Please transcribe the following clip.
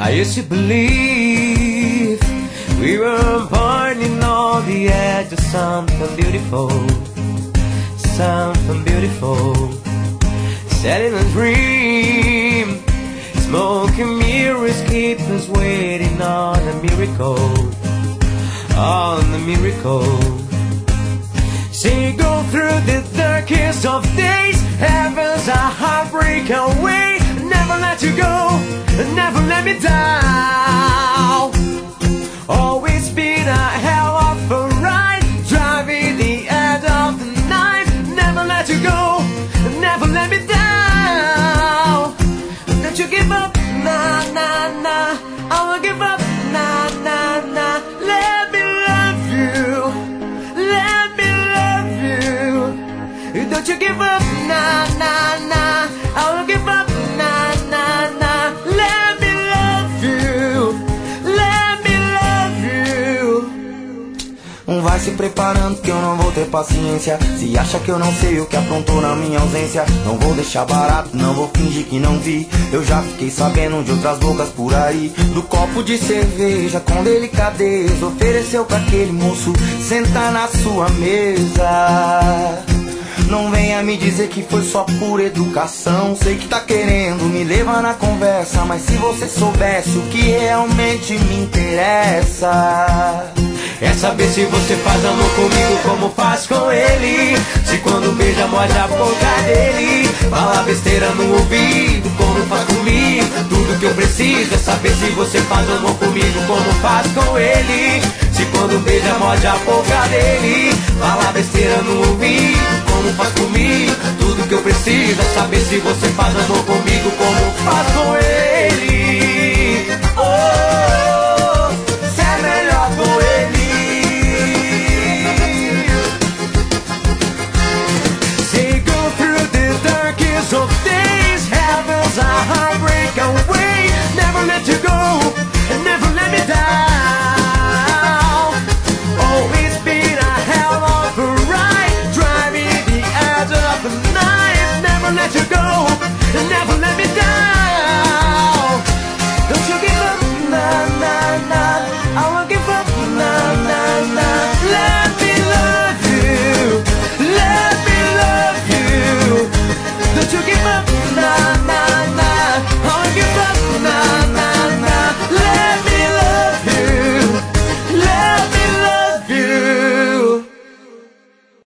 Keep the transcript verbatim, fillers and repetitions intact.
I used to believe we were burning on the edge of something beautiful, something beautiful. Setting a dream, smoking mirrors keep us waiting on a miracle, on a miracle. See, go through the darkest of days, heaven's a heartbreak away. Never let you go, never let me down. Always been a hell of a ride, driving the edge of the night. Never let you go, never let me down. Don't you give up, nah, nah, nah. I won't give up, nah, nah, nah. Let me love you, let me love you. Don't you give up, nah, nah, nah. I won't give up, nah, nah, nah. Let me love you, let me love you. Vai se preparando que eu não vou ter paciência. Se acha que eu não sei o que aprontou na minha ausência, não vou deixar barato, não vou fingir que não vi. Eu já fiquei sabendo de outras bocas por aí. Do copo de cerveja com delicadeza ofereceu pra aquele moço sentar na sua mesa. Não venha me dizer que foi só por educação. Sei que tá querendo me levar na conversa, mas se você soubesse o que realmente me interessa, é saber se você faz amor comigo como faz com ele. Se quando beija morde a boca dele, fala besteira no ouvido como faz comigo. Tudo que eu preciso é saber se você faz amor comigo como faz com ele. Se quando beija morde a boca dele, fala besteira no ouvido como faz comigo. Tudo que eu preciso é saber se você faz amor comigo como faz com ele. Oh, se é melhor com ele. Of days, heaven's a heartbreak away. Never let you go, and never let me down. Always been a hell of a ride, driving the edge of the night. Never let you go,